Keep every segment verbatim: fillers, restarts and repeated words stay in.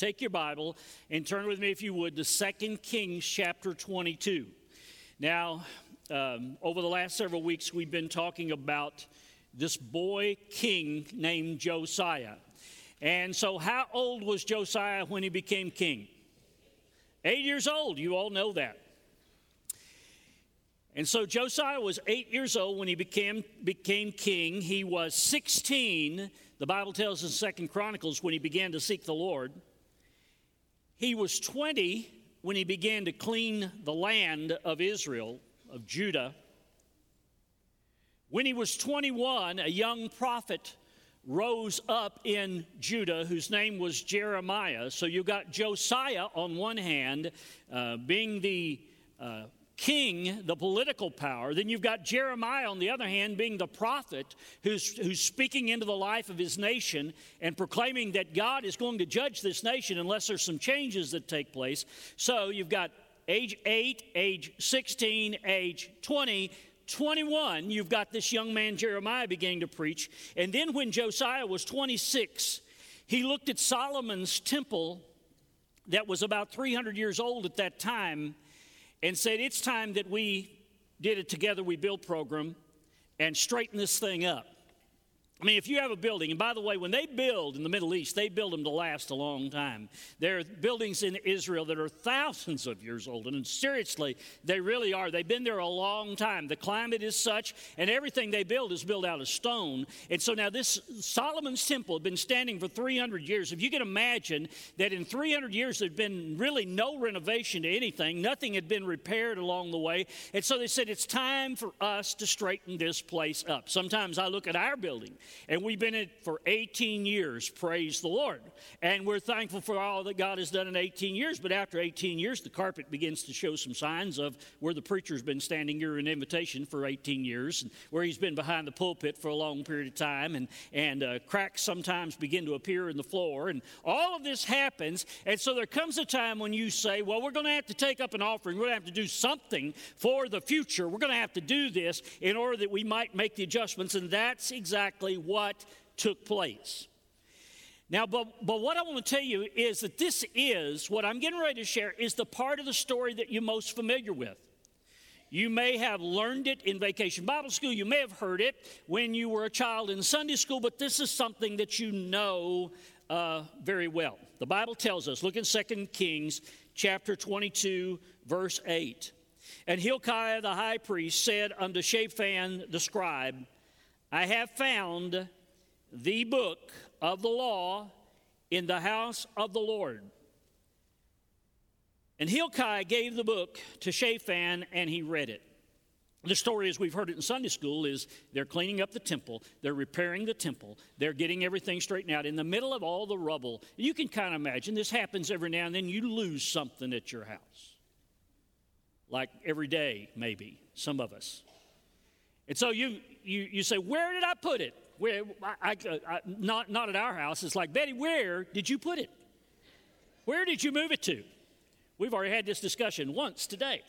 take your Bible and turn with me, if you would, to Second Kings chapter twenty-two. Now, um, over the last several weeks, we've been talking about this boy king named Josiah. And so how old was Josiah when he became king? Eight years old. You all know that. And so Josiah was eight years old when he became, became king. He was sixteen, the Bible tells us in Second Chronicles, when he began to seek the Lord. He was twenty when he began to clean the land of Israel, of Judah. When he was twenty-one, a young prophet rose up in Judah whose name was Jeremiah. So you got Josiah on one hand, uh, being the uh, king, the political power. Then you've got Jeremiah on the other hand, being the prophet who's, who's speaking into the life of his nation and proclaiming that God is going to judge this nation unless there's some changes that take place. So you've got age eight, age sixteen, age twenty, twenty-one, you've got this young man Jeremiah beginning to preach. And then when Josiah was twenty-six, he looked at Solomon's temple that was about three hundred years old at that time and said, it's time that we did a Together We Build program and straighten this thing up. I mean, if you have a building, and by the way, when they build in the Middle East, they build them to last a long time. There are buildings in Israel that are thousands of years old, and seriously, they really are. They've been there a long time. The climate is such, and everything they build is built out of stone. And so now this Solomon's temple had been standing for three hundred years. If you can imagine that in three hundred years, there'd been really no renovation to anything. Nothing had been repaired along the way. And so they said, it's time for us to straighten this place up. Sometimes I look at our building, and we've been in it for eighteen years, praise the Lord. And we're thankful for all that God has done in eighteen years. But after eighteen years, the carpet begins to show some signs of where the preacher's been standing here in invitation for eighteen years, and where he's been behind the pulpit for a long period of time. And, and uh, cracks sometimes begin to appear in the floor. And all of this happens. And so there comes a time when you say, well, we're going to have to take up an offering. We're going to have to do something for the future. We're going to have to do this in order that we might make the adjustments. And that's exactly what took place. Now, but, but what I want to tell you is that this is, what I'm getting ready to share, is the part of the story that you're most familiar with. You may have learned it in Vacation Bible School. You may have heard it when you were a child in Sunday school, but this is something that you know uh, very well. The Bible tells us, look in Second Kings chapter twenty-two, verse eight. And Hilkiah the high priest said unto Shaphan the scribe, I have found the book of the law in the house of the Lord. And Hilkiah gave the book to Shaphan, and he read it. The story, as we've heard it in Sunday school, is they're cleaning up the temple. They're repairing the temple. They're getting everything straightened out. In the middle of all the rubble, you can kind of imagine, this happens every now and then, you lose something at your house. Like every day, maybe, some of us. And so you you you say, where did I put it? Where I, I, I, not not at our house. It's like, Betty, where did you put it? Where did you move it to? We've already had this discussion once today.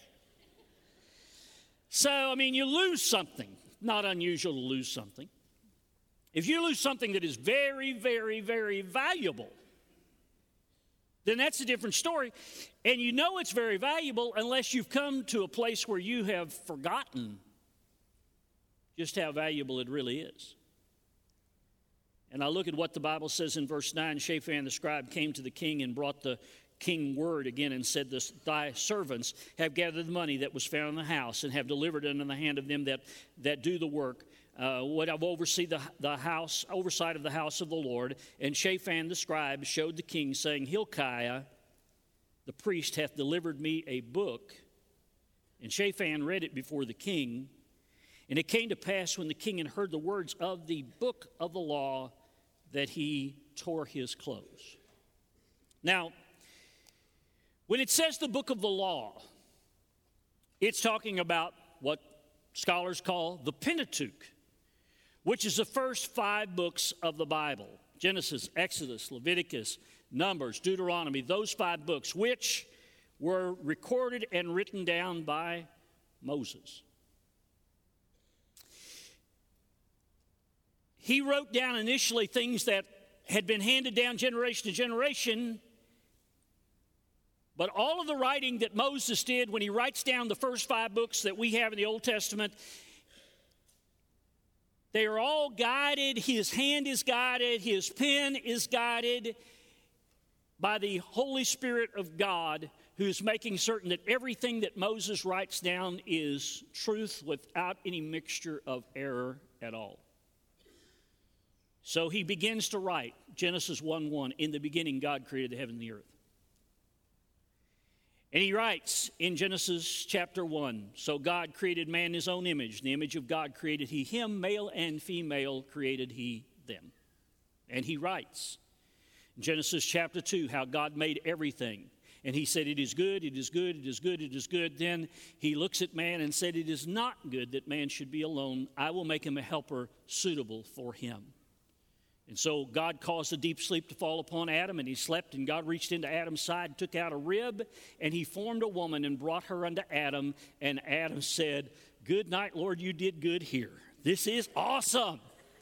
So, I mean, you lose something. Not unusual to lose something. If you lose something that is very, very, very valuable, then that's a different story. And you know it's very valuable unless you've come to a place where you have forgotten just how valuable it really is. And I look at what the Bible says in verse nine. Shaphan the scribe came to the king and brought the king word again and said, this, thy servants have gathered the money that was found in the house and have delivered it into the hand of them that, that do the work. Uh, what I've overseen the, the house, oversight of the house of the Lord. And Shaphan the scribe showed the king, saying, Hilkiah the priest hath delivered me a book. And Shaphan read it before the king. And it came to pass when the king had heard the words of the book of the law that he tore his clothes. Now, when it says the book of the law, it's talking about what scholars call the Pentateuch, which is the first five books of the Bible. Genesis, Exodus, Leviticus, Numbers, Deuteronomy, those five books, which were recorded and written down by Moses. He wrote down initially things that had been handed down generation to generation, But all of the writing that Moses did when he writes down the first five books that we have in the Old Testament, they are all guided. His hand is guided. His pen is guided by the Holy Spirit of God, who is making certain that everything that Moses writes down is truth without any mixture of error at all. So he begins to write, Genesis one one, in the beginning God created the heaven and the earth. And he writes in Genesis chapter one, so God created man in his own image. In the image of God created he him, male and female created he them. And he writes in Genesis chapter two how God made everything. And he said, it is good, it is good, it is good, it is good. Then he looks at man and said, it is not good that man should be alone. I will make him a helper suitable for him. And so God caused a deep sleep to fall upon Adam, and he slept, and God reached into Adam's side and took out a rib, and he formed a woman and brought her unto Adam. And Adam said, good night, Lord, you did good here. This is awesome.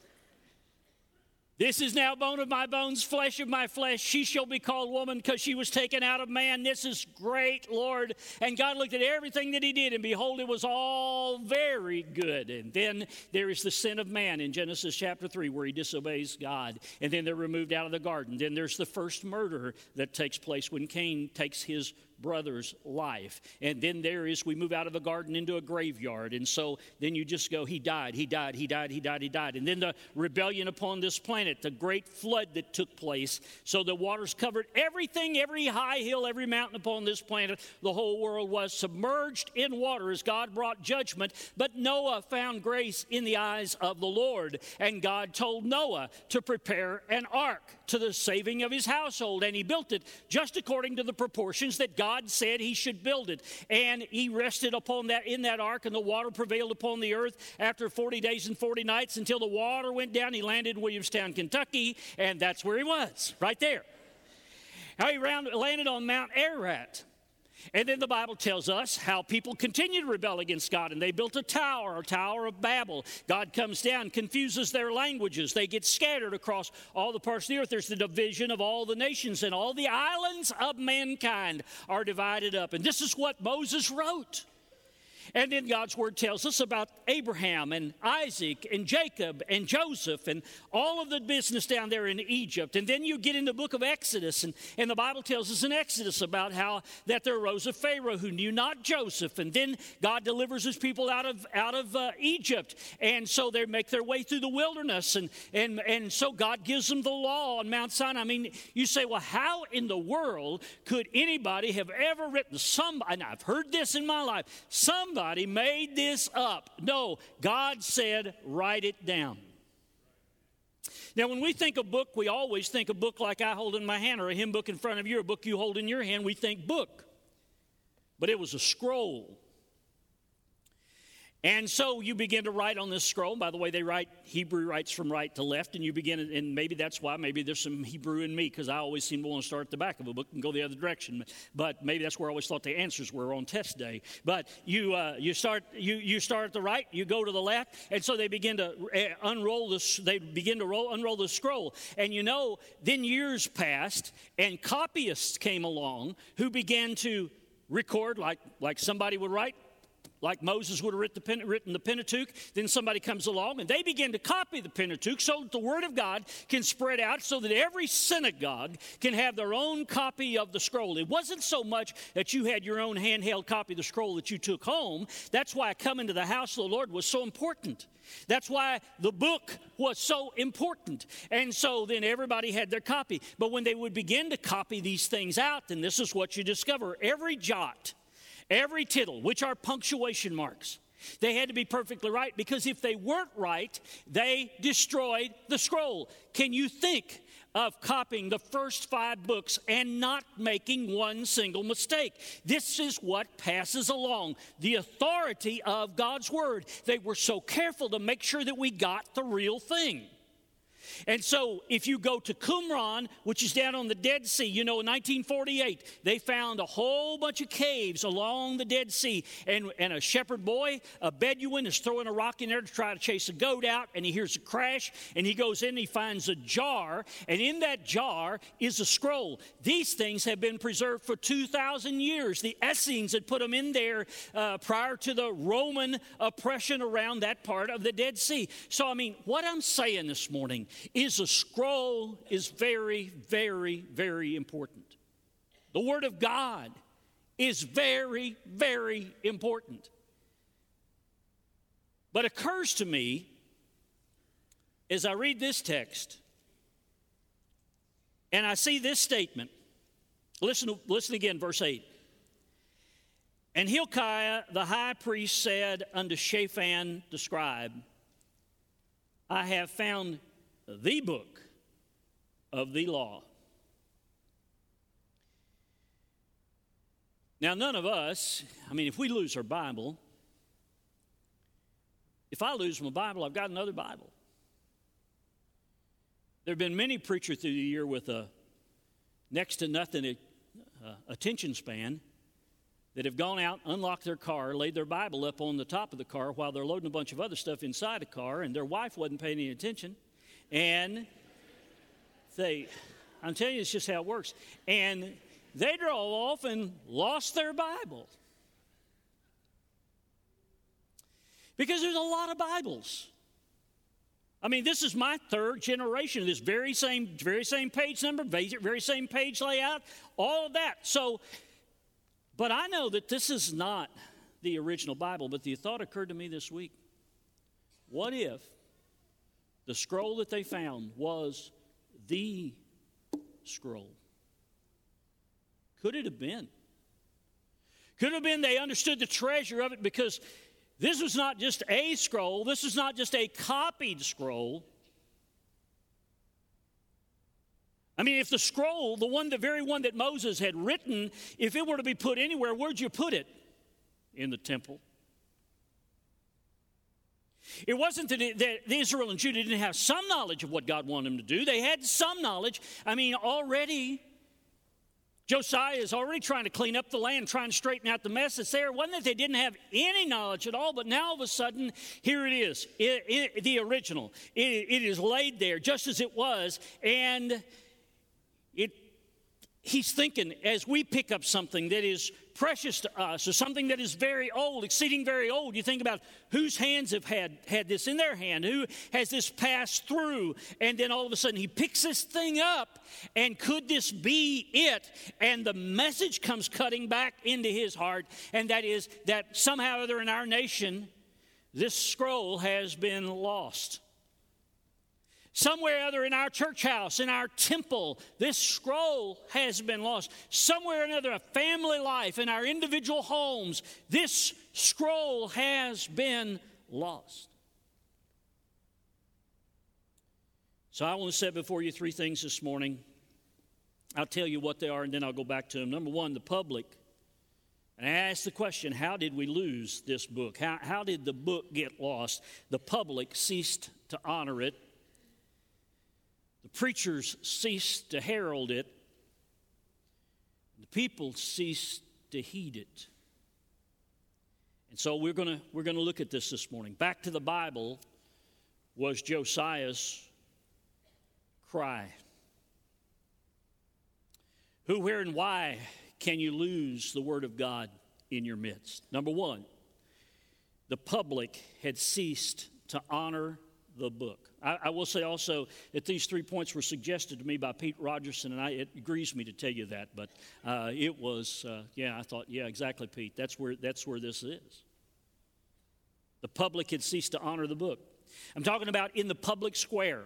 This is now bone of my bones, flesh of my flesh. She shall be called woman because she was taken out of man. This is great, Lord. And God looked at everything that he did, and behold, it was all very good. And then there is the sin of man in Genesis chapter three, where he disobeys God. And then they're removed out of the garden. Then there's the first murder that takes place when Cain takes his brother's life. And then there is, we move out of the garden into a graveyard. And so then you just go, he died, he died, he died, he died, he died. And then the rebellion upon this planet, the great flood that took place. So the waters covered everything, every high hill, every mountain upon this planet. The whole world was submerged in water as God brought judgment. But Noah found grace in the eyes of the Lord. And God told Noah to prepare an ark to the saving of his household. And he built it just according to the proportions that God God said he should build it. And he rested upon that in that ark, and the water prevailed upon the earth after forty days and forty nights until the water went down. He landed in Williamstown, Kentucky, and that's where he was, right there. How he round, landed on Mount Ararat. And then the Bible tells us how people continue to rebel against God, and they built a tower, a Tower of Babel. God comes down, confuses their languages. They get scattered across all the parts of the earth. There's the division of all the nations, and all the islands of mankind are divided up. And this is what Moses wrote. And then God's word tells us about Abraham and Isaac and Jacob and Joseph and all of the business down there in Egypt. And then you get in the book of Exodus, and, and the Bible tells us in Exodus about how that there arose a Pharaoh who knew not Joseph. And then God delivers his people out of out of uh, Egypt. And so they make their way through the wilderness. And, and, and so God gives them the law on Mount Sinai. I mean, you say, well, how in the world could anybody have ever written somebody, and I've heard this in my life, somebody Somebody made this up. No, God said, write it down. Now, when we think of book, we always think a book like I hold in my hand, or a hymn book in front of you, or a book you hold in your hand. We think book. But it was a scroll. And so you begin to write on this scroll. By the way, they write, Hebrew writes from right to left, and you begin, and maybe that's why, maybe there's some Hebrew in me, because I always seem to want to start at the back of a book and go the other direction. But maybe that's where I always thought the answers were on test day. But you uh, you start you you start at the right, you go to the left, and so they begin to uh, unroll this. They begin to roll unroll the scroll, and you know, then years passed, and copyists came along who began to record like like somebody would write. Like Moses would have written the, written the Pentateuch, then somebody comes along and they begin to copy the Pentateuch so that the Word of God can spread out, so that every synagogue can have their own copy of the scroll. It wasn't so much that you had your own handheld copy of the scroll that you took home. That's why coming to the house of the Lord was so important. That's why the book was so important. And so then everybody had their copy. But when they would begin to copy these things out, then this is what you discover. Every jot, every tittle, which are punctuation marks, they had to be perfectly right, because if they weren't right, they destroyed the scroll. Can you think of copying the first five books and not making one single mistake? This is what passes along the authority of God's Word. They were so careful to make sure that we got the real thing. And so if you go to Qumran, which is down on the Dead Sea, you know, in nineteen forty-eight, they found a whole bunch of caves along the Dead Sea. And, and a shepherd boy, a Bedouin, is throwing a rock in there to try to chase a goat out. And he hears a crash. And he goes in and he finds a jar. And in that jar is a scroll. These things have been preserved for two thousand years. The Essenes had put them in there uh, prior to the Roman oppression around that part of the Dead Sea. So, I mean, what I'm saying this morning is a scroll is very, very, very important. The Word of God is very, very important. But it occurs to me as I read this text and I see this statement. Listen, listen again, verse eight. And Hilkiah the high priest said unto Shaphan the scribe, I have found the book of the law. Now, none of us, I mean, if we lose our Bible, if I lose my Bible, I've got another Bible. There have been many preachers through the year with a next to nothing uh, attention span that have gone out, unlocked their car, laid their Bible up on the top of the car while they're loading a bunch of other stuff inside the car, and their wife wasn't paying any attention. And they, I'm telling you, it's just how it works. And they drove off and lost their Bible. Because there's a lot of Bibles. I mean, this is my third generation of this very same, very same page number, very same page layout, all of that. So, but I know that this is not the original Bible, but the thought occurred to me this week. What if the scroll that they found was the scroll? Could it have been? Could it have been they understood the treasure of it because this was not just a scroll. This was not just a copied scroll. I mean, if the scroll, the one, the very one that Moses had written, if it were to be put anywhere, where'd you put it? In the temple. It wasn't that, it, that Israel and Judah didn't have some knowledge of what God wanted them to do. They had some knowledge. I mean, already, Josiah is already trying to clean up the land, trying to straighten out the mess that's there. It wasn't that they didn't have any knowledge at all, but now all of a sudden, here it is, it, it, the original. It, it is laid there just as it was, and it. He's thinking, as we pick up something that is precious to us or something that is very old, exceeding very old, you think about whose hands have had, had this in their hand, who has this passed through, and then all of a sudden he picks this thing up, and could this be it? And the message comes cutting back into his heart, and that is that somehow or other in our nation, this scroll has been lost. Somewhere or other in our church house, in our temple, this scroll has been lost. Somewhere or another, a family life, in our individual homes, this scroll has been lost. So I want to set before you three things this morning. I'll tell you what they are, and then I'll go back to them. Number one, the public. And I ask the question, how did we lose this book? How, how did the book get lost? The public ceased to honor it. The preachers ceased to herald it. The people ceased to heed it. And so we're going to we're going to look at this this morning. Back to the Bible was Josiah's cry. Who, where, and why can you lose the Word of God in your midst? Number one, the public had ceased to honor the book. I, I will say also that these three points were suggested to me by Pete Rogerson, and I, it grieves me to tell you that, but uh, it was, uh, yeah, I thought, yeah, exactly, Pete. That's where, that's where this is. The public had ceased to honor the book. I'm talking about in the public square.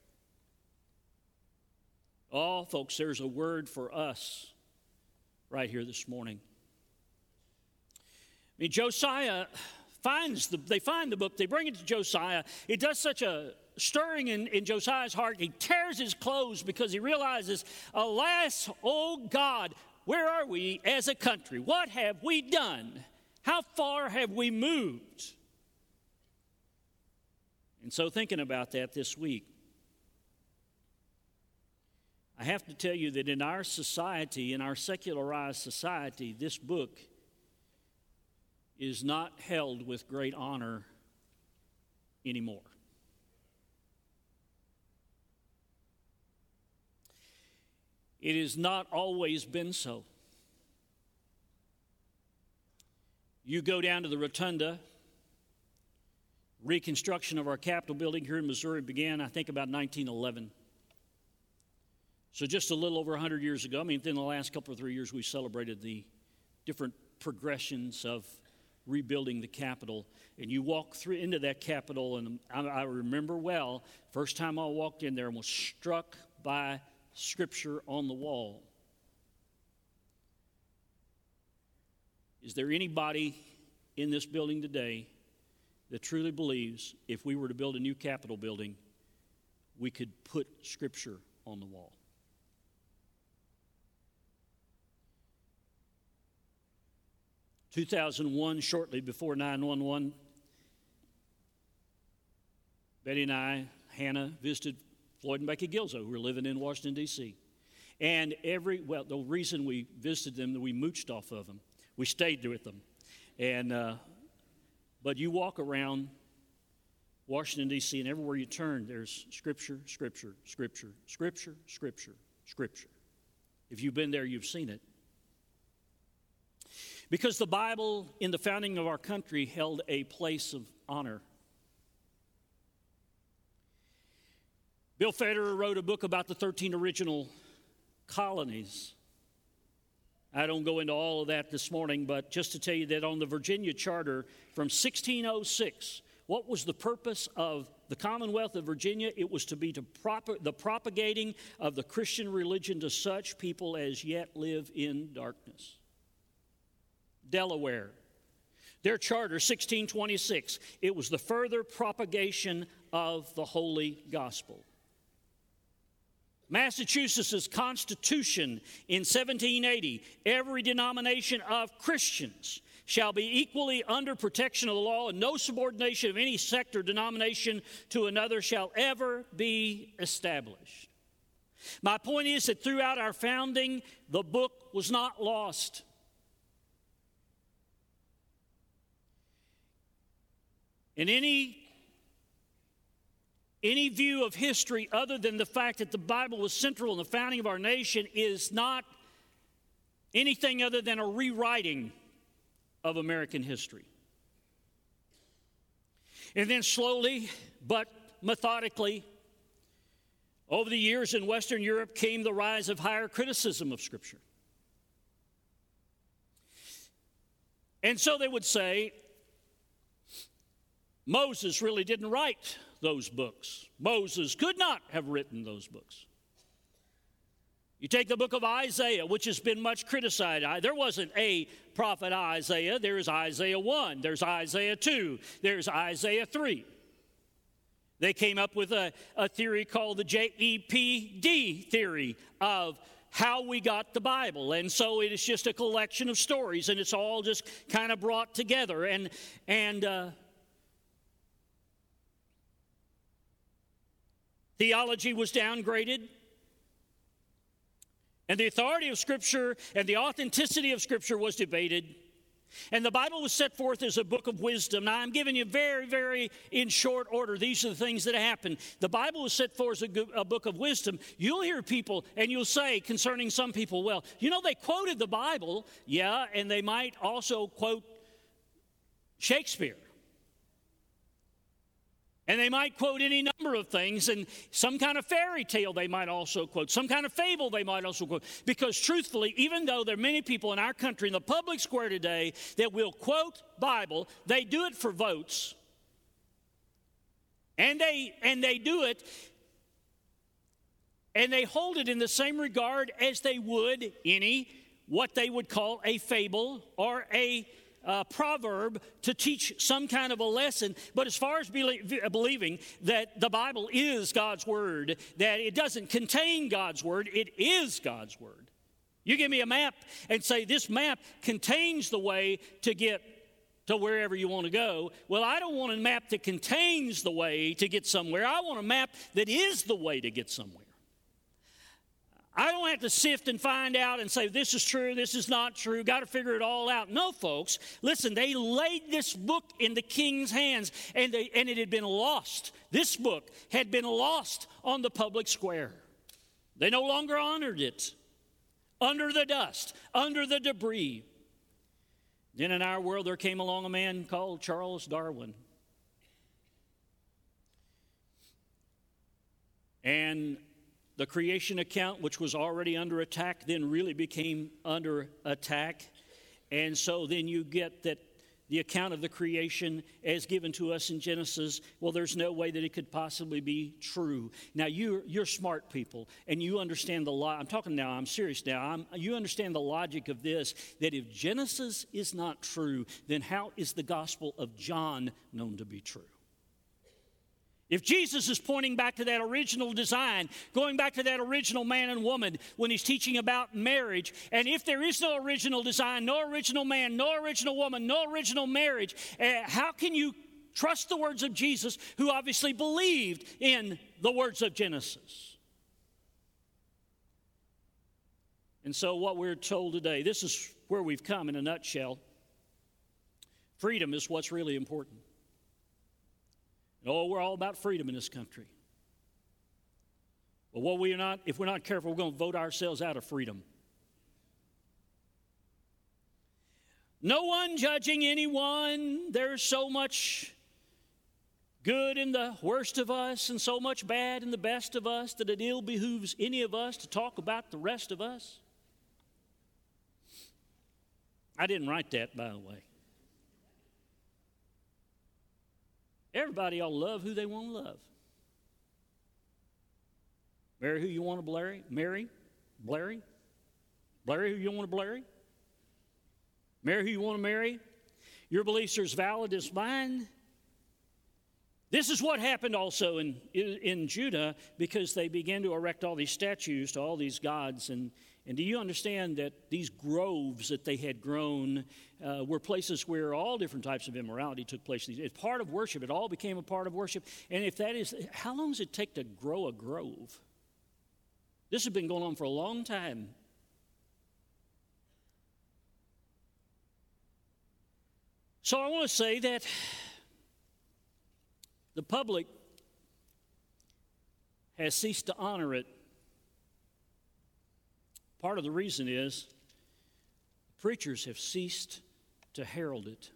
Oh, folks, there's a word for us right here this morning. I mean, Josiah finds the, they find the book, they bring it to Josiah. It does such a stirring in, in Josiah's heart. He tears his clothes because he realizes, alas, oh God, where are we as a country? What have we done? How far have we moved? And so thinking about that this week, I have to tell you that in our society, in our secularized society, this book is not held with great honor anymore. It has not always been so. You go down to the Rotunda. Reconstruction of our Capitol building here in Missouri began, I think, about nineteen eleven. So just a little over one hundred years ago. I mean, within the last couple or three years, we celebrated the different progressions of rebuilding the Capitol. And you walk through into that Capitol, and I, I remember well, first time I walked in there and was struck by Scripture on the wall. Is there anybody in this building today that truly believes if we were to build a new Capitol building, we could put Scripture on the wall? two thousand one, shortly before nine one one, Betty and I, Hannah, visited Floyd and Becky Gilzo, who were living in Washington, D C And every, well, the reason we visited them, we mooched off of them. We stayed with them. And, uh, but you walk around Washington, D C, and everywhere you turn, there's Scripture, Scripture, Scripture, Scripture, Scripture, Scripture. If you've been there, you've seen it. Because the Bible, in the founding of our country, held a place of honor. Bill Federer wrote a book about the thirteen original colonies. I don't go into all of that this morning, but just to tell you that on the Virginia Charter from sixteen oh six, what was the purpose of the Commonwealth of Virginia? It was to be to prop- the propagating of the Christian religion to such people as yet live in darkness. Delaware, their charter, sixteen twenty-six, it was the further propagation of the Holy Gospel. Massachusetts' Constitution in seventeen eighty, every denomination of Christians shall be equally under protection of the law, and no subordination of any sect or denomination to another shall ever be established. My point is that throughout our founding, the book was not lost. In any, any view of history other than the fact that the Bible was central in the founding of our nation is not anything other than a rewriting of American history. And then slowly but methodically, over the years in Western Europe came the rise of higher criticism of Scripture. And so they would say, Moses really didn't write those books. Moses could not have written those books. You take the book of Isaiah, which has been much criticized. There wasn't a prophet Isaiah. There's Isaiah one. There's Isaiah two. There's Isaiah three. They came up with a, a theory called the J E P D theory of how we got the Bible. And so it is just a collection of stories, and it's all just kind of brought together. And, and uh, theology was downgraded. And the authority of Scripture and the authenticity of Scripture was debated. And the Bible was set forth as a book of wisdom. Now, I'm giving you very, very in short order. These are the things that happened. The Bible was set forth as a, a book of wisdom. You'll hear people, and you'll say concerning some people, well, you know, they quoted the Bible. Yeah, and they might also quote Shakespeare. And they might quote any number of things, and some kind of fairy tale they might also quote, some kind of fable they might also quote. Because truthfully, even though there are many people in our country, in the public square today, that will quote Bible, they do it for votes. And they, and they do it, and they hold it in the same regard as they would any, what they would call a fable or a Uh, proverb to teach some kind of a lesson. But as far as be- believing that the Bible is God's Word, that it doesn't contain God's Word, it is God's Word. You give me a map and say this map contains the way to get to wherever you want to go. Well, I don't want a map that contains the way to get somewhere. I want a map that is the way to get somewhere. I don't have to sift and find out and say, this is true, this is not true, got to figure it all out. No, folks, listen, they laid this book in the king's hands, and, they, and it had been lost. This book had been lost on the public square. They no longer honored it. Under the dust, under the debris. Then in our world there came along a man called Charles Darwin. And the creation account, which was already under attack, then really became under attack. And so then you get that the account of the creation as given to us in Genesis, well, there's no way that it could possibly be true. Now, you're, you're smart people, and you understand the law. I'm talking now, I'm serious now. I'm, you understand the logic of this, that if Genesis is not true, then how is the Gospel of John known to be true? If Jesus is pointing back to that original design, going back to that original man and woman when he's teaching about marriage, and if there is no original design, no original man, no original woman, no original marriage, uh, how can you trust the words of Jesus, who obviously believed in the words of Genesis? And so what we're told today, this is where we've come in a nutshell. Freedom is what's really important. Oh, we're all about freedom in this country. But what we're not, if we're not careful, we're going to vote ourselves out of freedom. No one judging anyone. There's so much good in the worst of us and so much bad in the best of us that it ill behooves any of us to talk about the rest of us. I didn't write that, by the way. Everybody ought to love who they want to love. Marry who you want to marry. Marry. Blary. Blary who you want to blary. Marry who you want to marry. Your beliefs are as valid as mine. This is what happened also in, in, in Judah, because they began to erect all these statues to all these gods. And, and do you understand that these groves that they had grown uh, were places where all different types of immorality took place? It's part of worship. It all became a part of worship. And if that is, how long does it take to grow a grove? This has been going on for a long time. So I want to say that the public has ceased to honor it. Part of the reason is preachers have ceased to herald it.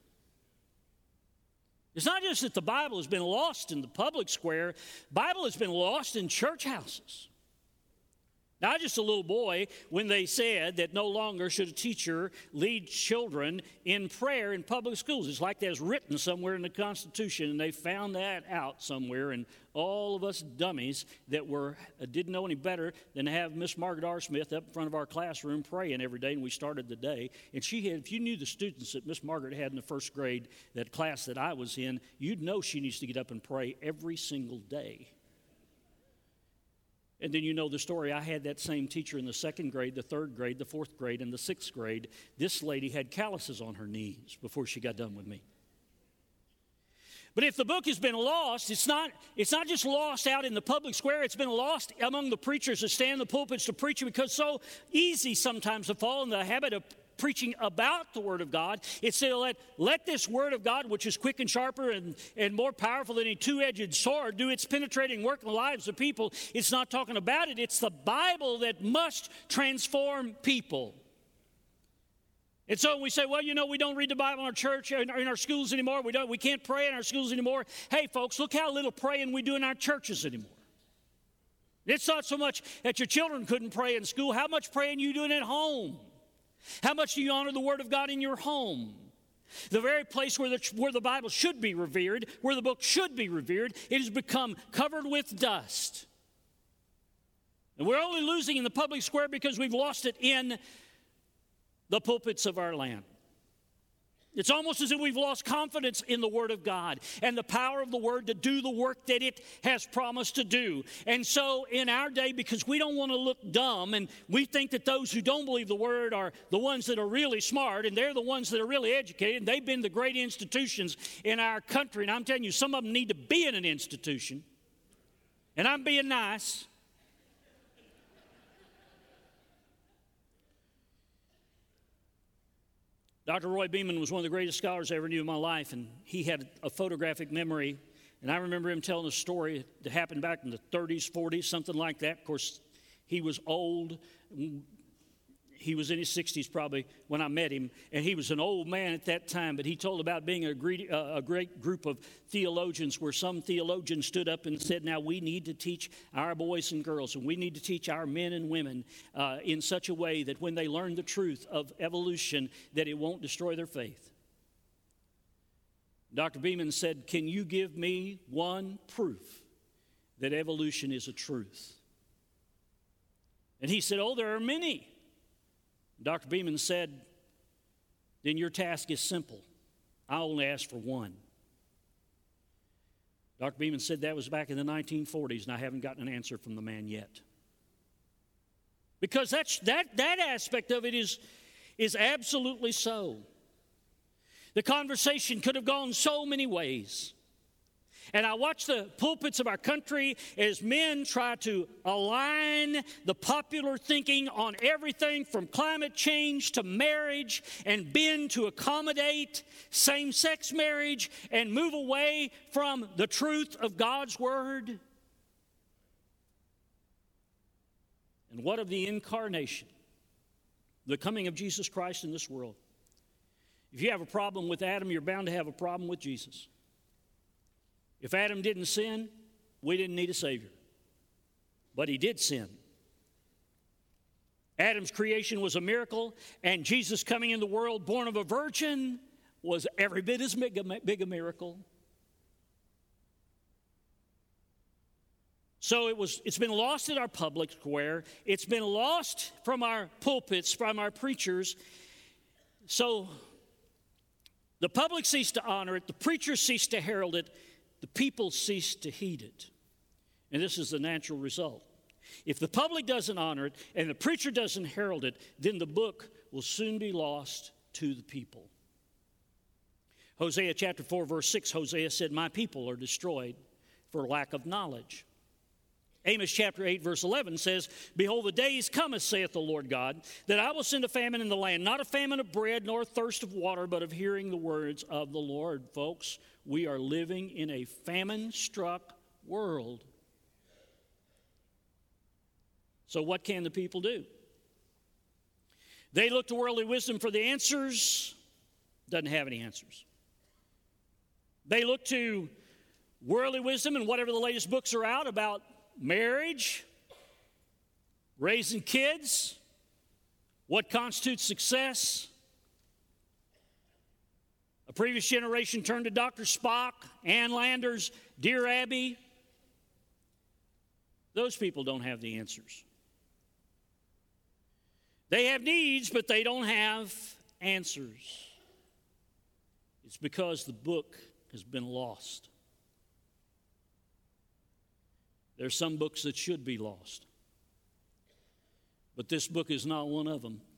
It's not just that the Bible has been lost in the public square. The Bible has been lost in church houses. Now, just a little boy, when they said that no longer should a teacher lead children in prayer in public schools. It's like that's written somewhere in the Constitution, and they found that out somewhere, and all of us dummies that were uh, didn't know any better than to have Miss Margaret R. Smith up in front of our classroom praying every day, and we started the day. And she had, if you knew the students that Miss Margaret had in the first grade, that class that I was in, you'd know she needs to get up and pray every single day. And then you know the story. I had that same teacher in the second grade, the third grade, the fourth grade, and the sixth grade. This lady had calluses on her knees before she got done with me. But if the book has been lost, it's not, it's not just lost out in the public square. It's been lost among the preachers that stand in the pulpits to preach, because it's so easy sometimes to fall in the habit of preaching about the Word of God. It's to let, let this Word of God, which is quick and sharper and, and more powerful than a two-edged sword, do its penetrating work in the lives of people. It's not talking about it. It's the Bible that must transform people. And so we say, well, you know, we don't read the Bible in our church, in our schools anymore. We don't, we can't pray in our schools anymore. Hey, folks, look how little praying we do in our churches anymore. It's not so much that your children couldn't pray in school. How much praying are you doing at home? How much do you honor the Word of God in your home? The very place where the, where the Bible should be revered, where the book should be revered, it has become covered with dust. And we're only losing in the public square because we've lost it in the pulpits of our land. It's almost as if we've lost confidence in the Word of God and the power of the Word to do the work that it has promised to do. And so in our day, because we don't want to look dumb, and we think that those who don't believe the Word are the ones that are really smart, and they're the ones that are really educated, and they've been the great institutions in our country. And I'm telling you, some of them need to be in an institution. And I'm being nice. Doctor Roy Beeman was one of the greatest scholars I ever knew in my life, and he had a photographic memory. And I remember him telling a story that happened back in the thirties, forties, something like that. Of course, he was old. He was in his sixties probably when I met him, and he was an old man at that time, but he told about being a great, uh, a great group of theologians where some theologians stood up and said, now we need to teach our boys and girls, and we need to teach our men and women uh, in such a way that when they learn the truth of evolution, that it won't destroy their faith. Doctor Beeman said, can you give me one proof that evolution is a truth? And he said, oh, there are many. Doctor Beeman said, then your task is simple. I only ask for one. Doctor Beeman said that was back in the nineteen forties, and I haven't gotten an answer from the man yet. Because that's, that, that aspect of it is, is absolutely so. The conversation could have gone so many ways. And I watch the pulpits of our country as men try to align the popular thinking on everything from climate change to marriage and bend to accommodate same-sex marriage and move away from the truth of God's Word. And what of the incarnation, the coming of Jesus Christ in this world? If you have a problem with Adam, you're bound to have a problem with Jesus. If Adam didn't sin, we didn't need a Savior. But he did sin. Adam's creation was a miracle, and Jesus coming in the world born of a virgin was every bit as big a, big a miracle. So it was, it's been lost in our public square. It's been lost from our pulpits, from our preachers. So the public ceased to honor it. The preachers ceased to herald it. The people cease to heed it. And this is the natural result. If the public doesn't honor it and the preacher doesn't herald it, then the book will soon be lost to the people. Hosea chapter four, verse six, Hosea said, my people are destroyed for lack of knowledge. Amos chapter eight, verse eleven says, behold, the days cometh, saith the Lord God, that I will send a famine in the land, not a famine of bread, nor thirst of water, but of hearing the words of the Lord. Folks, we are living in a famine-struck world. So what can the people do? They look to worldly wisdom for the answers. Doesn't have any answers. They look to worldly wisdom and whatever the latest books are out about marriage, raising kids, what constitutes success. A previous generation turned to Doctor Spock, Ann Landers, Dear Abby. Those people don't have the answers. They have needs, but they don't have answers. It's because the book has been lost. There are some books that should be lost, but this book is not one of them.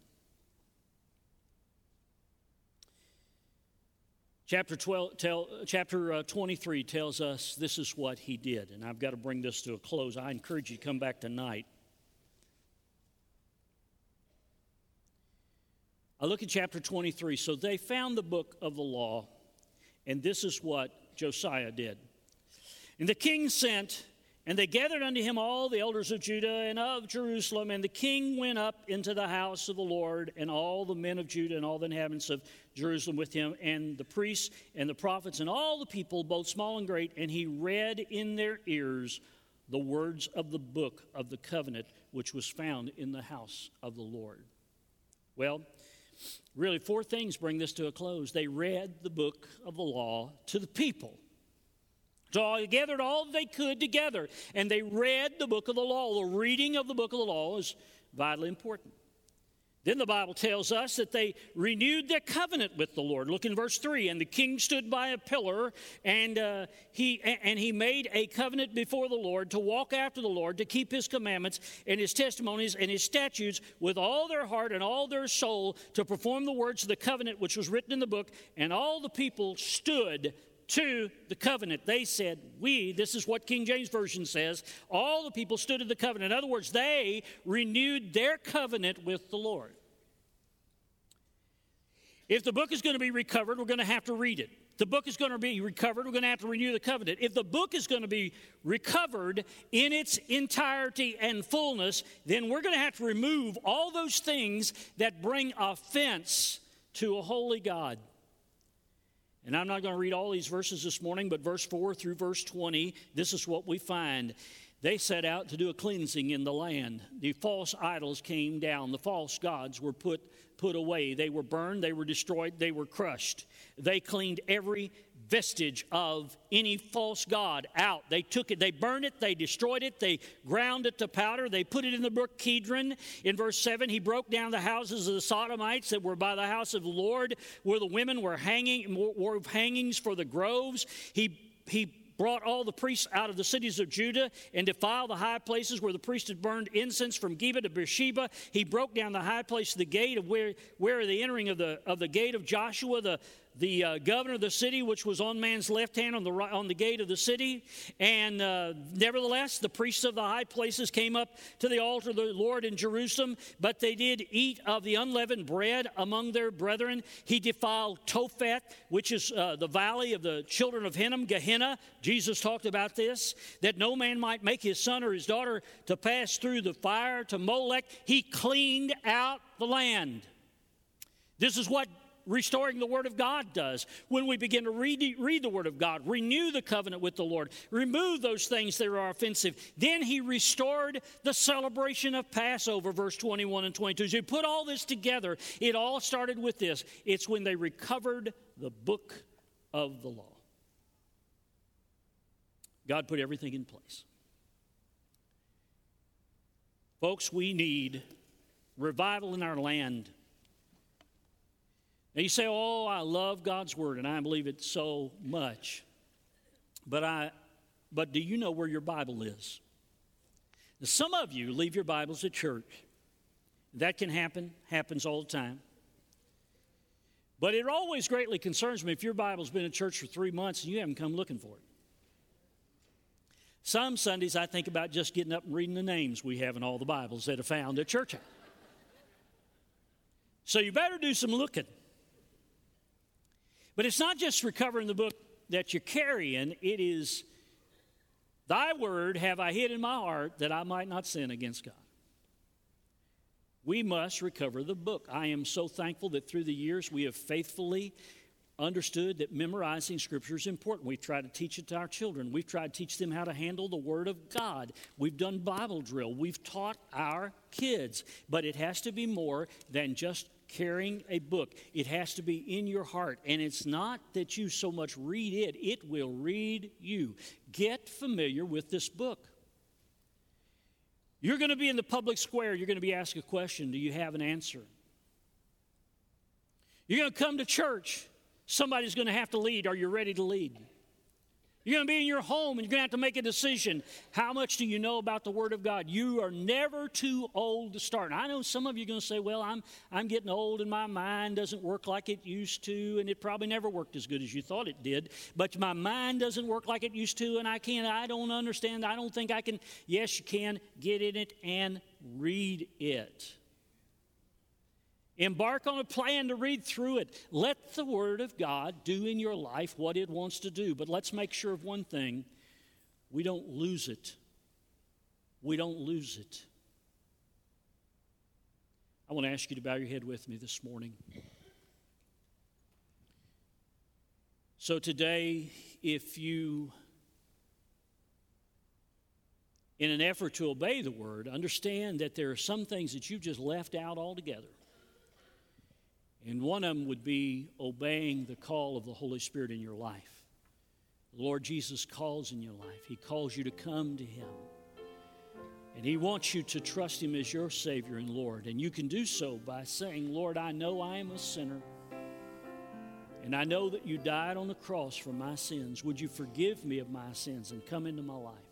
Chapter twelve, tell, chapter uh, twenty-three tells us this is what he did, and I've got to bring this to a close. I encourage you to come back tonight. I look at chapter twenty-three. So they found the book of the law, and this is what Josiah did. And the king sent, and they gathered unto him all the elders of Judah and of Jerusalem. And the king went up into the house of the Lord, and all the men of Judah and all the inhabitants of Jerusalem with him, and the priests and the prophets and all the people, both small and great. And he read in their ears the words of the book of the covenant, which was found in the house of the Lord. Well, really, four things bring this to a close. They read the book of the law to the people. So they gathered all they could together, and they read the book of the law. The reading of the book of the law is vitally important. Then the Bible tells us that they renewed their covenant with the Lord. Look in verse three. And the king stood by a pillar, and uh, he and he made a covenant before the Lord to walk after the Lord, to keep his commandments and his testimonies and his statutes with all their heart and all their soul, to perform the words of the covenant which was written in the book. And all the people stood to the covenant. They said, we, this is what King James Version says, all the people stood to the covenant. In other words, they renewed their covenant with the Lord. If the book is going to be recovered, we're going to have to read it. If the book is going to be recovered, we're going to have to renew the covenant. If the book is going to be recovered in its entirety and fullness, then we're going to have to remove all those things that bring offense to a holy God. And I'm not going to read all these verses this morning, but verse four through verse twenty, this is what we find. They set out to do a cleansing in the land. The false idols came down. The false gods were put, put away. They were burned. They were destroyed. They were crushed. They cleaned every vestige of any false god out. They took it. They burned it. They destroyed it. They ground it to powder. They put it in the brook Kidron. In verse seven, he broke down the houses of the Sodomites that were by the house of the Lord, where the women were hanging, wore hangings for the groves. He he. brought all the priests out of the cities of Judah and defiled the high places where the priests had burned incense from Geba to Beersheba. He broke down the high place of the gate of where, where the entering of the of the gate of Joshua, the the uh, governor of the city, which was on man's left hand on the right, on the gate of the city. And uh, nevertheless, the priests of the high places came up to the altar of the Lord in Jerusalem, but they did eat of the unleavened bread among their brethren. He defiled Tophet, which is uh, the valley of the children of Hinnom, Gehenna. Jesus talked about this, that no man might make his son or his daughter to pass through the fire. To Molech, he cleaned out the land. This is what restoring the Word of God does. When we begin to read, read the Word of God, renew the covenant with the Lord, remove those things that are offensive. Then he restored the celebration of Passover, verse twenty-one and twenty-two. So you put all this together, it all started with this. It's when they recovered the book of the law. God put everything in place. Folks, we need revival in our land. Now you say, oh, I love God's Word, and I believe it so much. But I, but do you know where your Bible is? Now, some of you leave your Bibles at church. That can happen, happens all the time. But it always greatly concerns me if your Bible's been in church for three months and you haven't come looking for it. Some Sundays I think about just getting up and reading the names we have in all the Bibles that are found at church house. So you better do some looking. But it's not just recovering the book that you're carrying. It is, thy word have I hid in my heart that I might not sin against God. We must recover the book. I am so thankful that through the years we have faithfully understood that memorizing Scripture is important. We've tried to teach it to our children. We've tried to teach them how to handle the Word of God. We've done Bible drill. We've taught our kids. But it has to be more than just carrying a book. It has to be in your heart. And it's not that you so much read it. It will read you. Get familiar with this book. You're going to be in the public square. You're going to be asked a question. Do you have an answer? You're going to come to church. Somebody's going to have to lead. Are you ready to lead? You're going to be in your home and you're going to have to make a decision. How much do you know about the Word of God? You are never too old to start. And I know some of you are going to say, well, I'm, I'm getting old and my mind doesn't work like it used to, and it probably never worked as good as you thought it did. But my mind doesn't work like it used to, and I can't, I don't understand. I don't think I can. Yes, you can. Get in it and read it. Embark on a plan to read through it. Let the Word of God do in your life what it wants to do. But let's make sure of one thing. We don't lose it. We don't lose it. I want to ask you to bow your head with me this morning. So today, if you, in an effort to obey the Word, understand that there are some things that you've just left out altogether. And one of them would be obeying the call of the Holy Spirit in your life. The Lord Jesus calls in your life. He calls you to come to Him. And He wants you to trust Him as your Savior and Lord. And you can do so by saying, Lord, I know I am a sinner. And I know that you died on the cross for my sins. Would you forgive me of my sins and come into my life?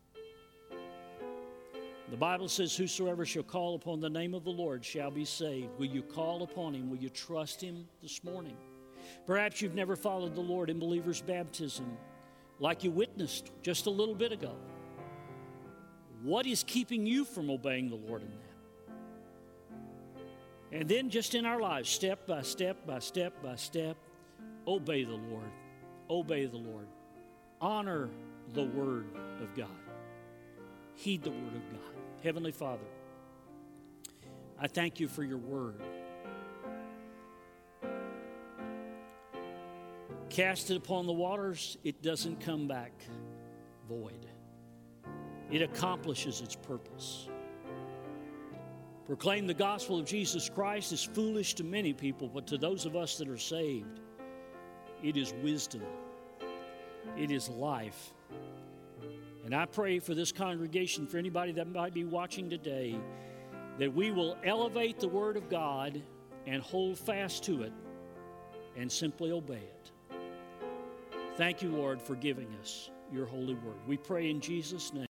The Bible says, whosoever shall call upon the name of the Lord shall be saved. Will you call upon Him? Will you trust Him this morning? Perhaps you've never followed the Lord in believer's baptism like you witnessed just a little bit ago. What is keeping you from obeying the Lord in that? And then just in our lives, step by step by step by step, obey the Lord. Obey the Lord. Honor the Word of God. Heed the Word of God. Heavenly Father, I thank you for your Word. Cast it upon the waters, it doesn't come back void. It accomplishes its purpose. Proclaim the gospel of Jesus Christ is foolish to many people, but to those of us that are saved, it is wisdom. It is life. And I pray for this congregation, for anybody that might be watching today, that we will elevate the Word of God and hold fast to it and simply obey it. Thank you, Lord, for giving us your holy word. We pray in Jesus' name.